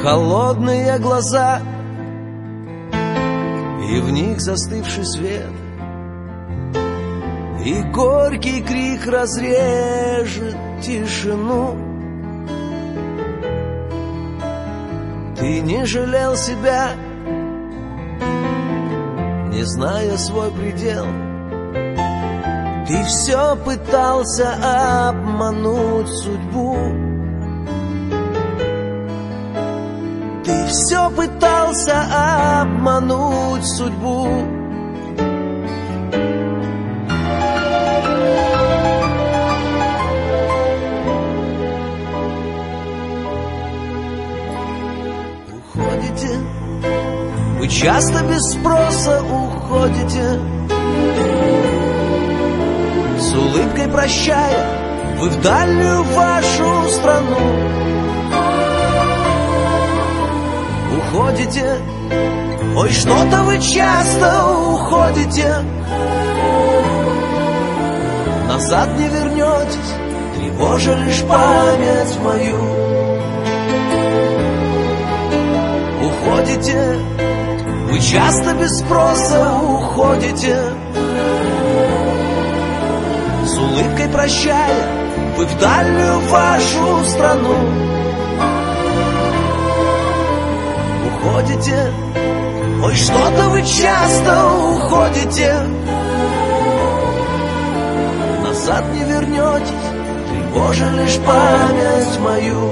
холодные глаза, и в них застывший свет, и горький крик разрежет тишину. Ты не жалел себя, не зная свой предел. Ты все пытался обмануть судьбу. Ты все пытался обмануть судьбу. Уходите, вы часто без спроса уходите, с улыбкой прощая, вы в дальнюю вашу страну. Уходите, ой, что-то вы часто уходите, назад не вернетесь, тревожа лишь память мою. Уходите, вы часто без спроса уходите, с улыбкой прощая, вы в дальнюю вашу страну. Уходите, ой, что-то вы часто уходите, назад не вернетесь, тревожа лишь память мою.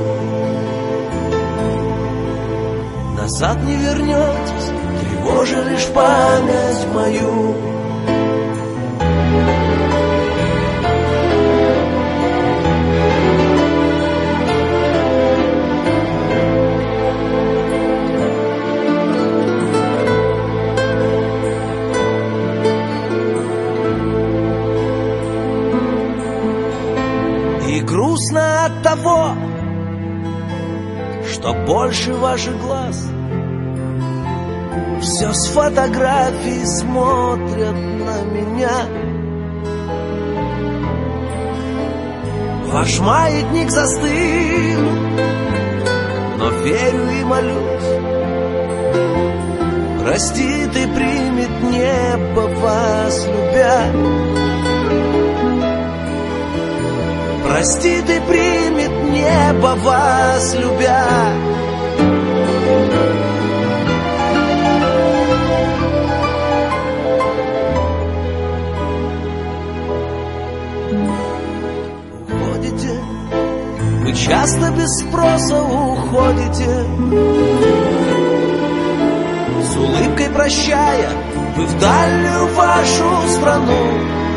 Назад не вернетесь, тревожа лишь память мою. И грустно от того, что больше ваших глаз все с фотографий смотрят на меня. Ваш маятник застыл, но верю и молюсь, простит и примет небо вас любя. Простит и примет небо вас любя. Уходите, вы часто без спроса уходите, с улыбкой прощая, вы в дальнюю вашу страну.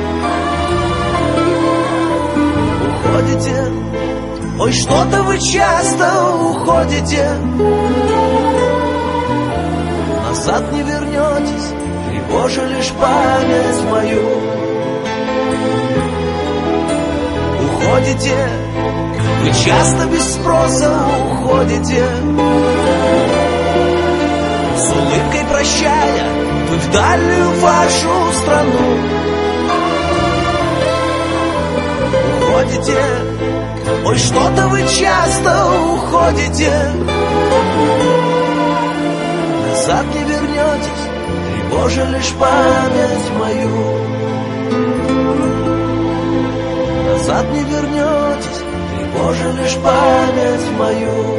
Уходите, ой, что-то вы часто уходите, назад не вернетесь, тревожа лишь память мою. Уходите, вы часто без спроса уходите, с улыбкой прощая, вы в дальнюю вашу страну. Уходите, ой, что-то вы часто уходите, назад не вернетесь, тревожа лишь память мою. Назад не вернетесь, тревожа лишь память мою.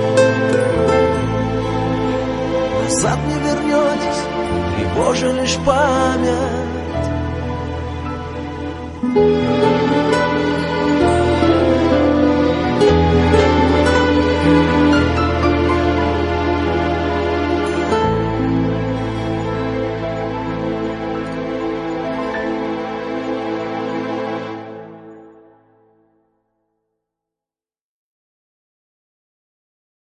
Назад не вернетесь, тревожа лишь память.